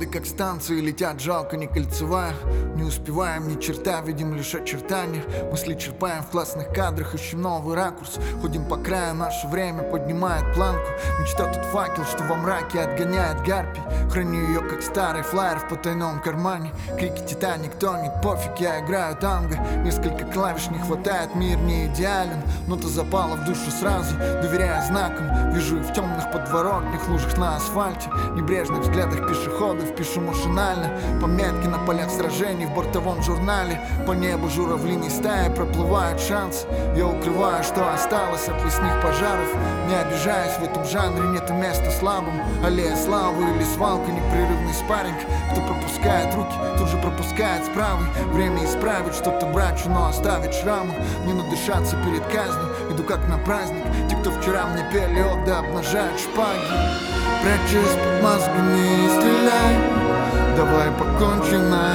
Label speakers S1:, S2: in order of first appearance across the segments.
S1: как станции летят, жалко не кольцевая. Не успеваем ни черта, видим лишь очертания. Мысли черпаем в классных кадрах, ищем новый ракурс. Ходим по краю, наше время поднимает планку. Мечта тут факел, что во мраке отгоняет гарпий. Храню ее как старый флаер в потайном кармане. Крики Титаник тонет, пофиг, я играю танго. Несколько клавиш не хватает, мир не идеален. Нота запала в душу сразу, доверяя знакам. Вижу их в темных подворотнях, лужах на асфальте. Небрежных взглядах пешеходов пишу машинально. Пометки на полях сражений в бортовом журнале. По небу журавлиной стаи проплывают шансы. Я укрываю, что осталось от лесных пожаров. Не обижаюсь, в этом жанре нету места слабым. Аллея славы или свалка, непрерывный спарринг. Кто пропускает руки, тут же пропускает с правой. Время исправить что-то брачу, но оставить шрамы. Не надышаться перед казнью, иду как на праздник. Те, кто вчера мне пели ох, да обнажают шпаги. Прячась под масками и стреляй. Давай покончим на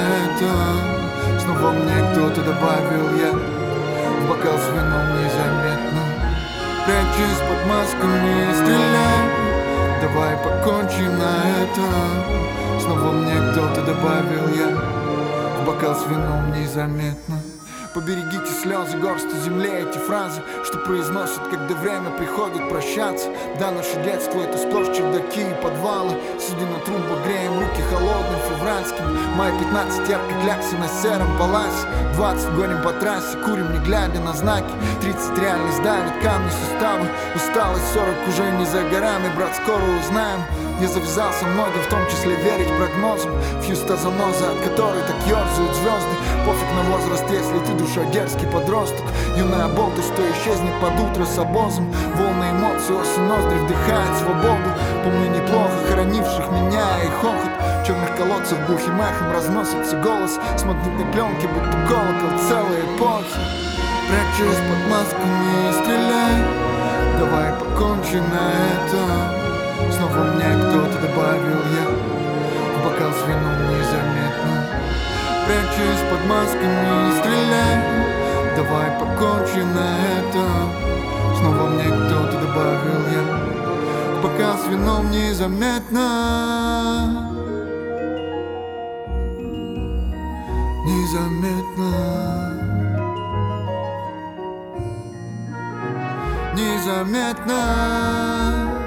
S1: этом. Снова мне кто-то добавил я. В бокал с вином незаметно. Прячась под масками и стреляй. Давай покончим на этом. Снова мне кто-то добавил я. В бокал с вином незаметно. Поберегите слезы, горстью земле эти фразы, что произносят, когда время приходит прощаться. Да, наше детство это сплошь чердаки и подвалы. Сидя на трубах, греем руки холодным февральским. Май 15, яркой кляксы на сером паласе. 20 гоним по трассе, курим не глядя на знаки. 30 реальность давит камни суставы. Усталость 40 уже не за горами, брат, скоро узнаем. Я завязался многим, в том числе верить прогнозам. Фьюста заноза, от которой так ерзают звезды. Пофиг на возраст, если ты душа дерзкий подросток. Юная болтость, что исчезнет под утро с обозом. Волны эмоций, осень ноздри вдыхает свободу. Помню неплохо хоронивших меня и хохот. В черных колодцах глухим эхом разносится голос. С магнитной пленки, будто колокол целой эпохи. Прячась под масками и стреляй. Давай покончим на этом. Снова мне кто-то добавил я. В бокал с вином незаметно. Прячась под масками и стреляй. Давай покончим на этом. Снова мне кто-то добавил я. В бокал с вином незаметно. Незаметно. Незаметно.